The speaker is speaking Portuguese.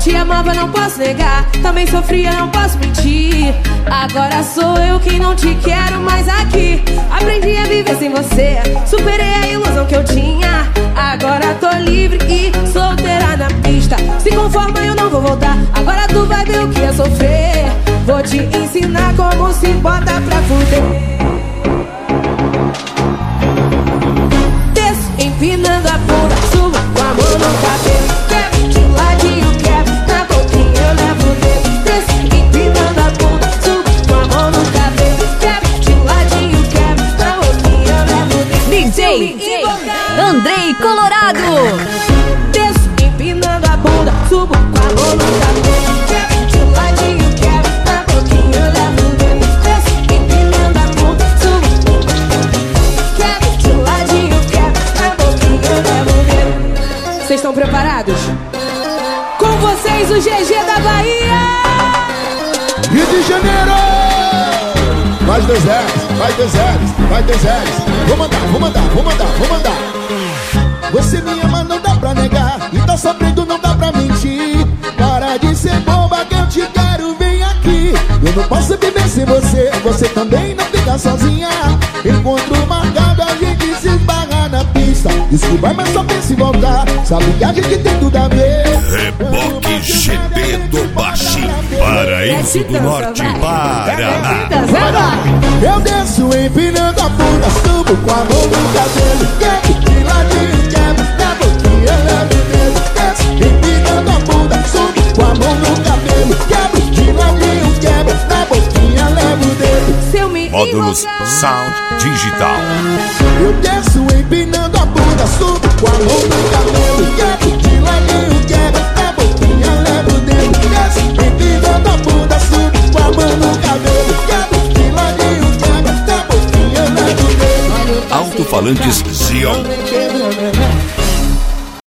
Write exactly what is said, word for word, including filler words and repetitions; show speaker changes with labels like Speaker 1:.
Speaker 1: te amava, não posso negar. Também sofria, não posso mentir. Agora sou eu quem não te quero mais aqui. Aprendi a viver sem você, superei a ilusão que eu tinha. Agora tô livre e solteira na pista. Se conforma, eu não vou voltar. Agora tu vai ver o que é sofrer. Vou te ensinar como se bota pra fuder. Desço, empinando a bunda, subo com a mão no cabelo. Quebro de ladinho, quebro, na boquinha eu levo o dedo. Desço, empinando a bunda, subo com a mão no cabelo. Quebro de ladinho, quebro, na boquinha eu levo o dedo.
Speaker 2: D J Andrei Colorado.
Speaker 1: Desço, empinando a bunda, subo com a mão no cabelo. Quebro de ladinho, quebro, na boquinha eu levo o dedo. Desço, empinando a bunda, subo. Quebro de ladinho, quebro, na boquinha eu levo o dedo. Vocês estão preparados? Com vocês o G G da Bahia!
Speaker 3: Rio de Janeiro! Mais dois L's, mais dois L's, mais dois L's. Vou mandar, vou mandar, vou mandar, vou mandar. Você me ama, não dá pra negar. E tá sofrendo, não dá pra mentir. Para de ser boba que eu te quero, vem aqui. Eu não posso viver sem você, você também não fica sozinha. Encontro marcado, a gente se esbarra na pista. Desculpa, mas só pensa em voltar. Sabe que a gente tem tudo a ver.
Speaker 4: Reboque G B do Baixinho, Paraíso do Norte, Paraná.
Speaker 3: Eu desço empinando a bunda, subo com a mão no cabelo. Quebro de ladinho, quebro, na boquinha eu levo o dedo. Desço empinando a bunda, subo com a mão no cabelo. Quebro de ladinho, quebro, na boquinha eu levo o dedo.
Speaker 1: Se eu me
Speaker 4: Módulos
Speaker 1: invocar,
Speaker 4: Sound Digital.
Speaker 3: Eu desço empinando a bunda, subo com a mão no cabelo. Quebro de ladinho, quebro, na boquinha eu levo o dedo. Desço empinando a bunda, subo com a mão no cabelo. Quebro de ladinho, quebro, na boquinha eu levo o dedo.
Speaker 4: Alto-falantes Zion.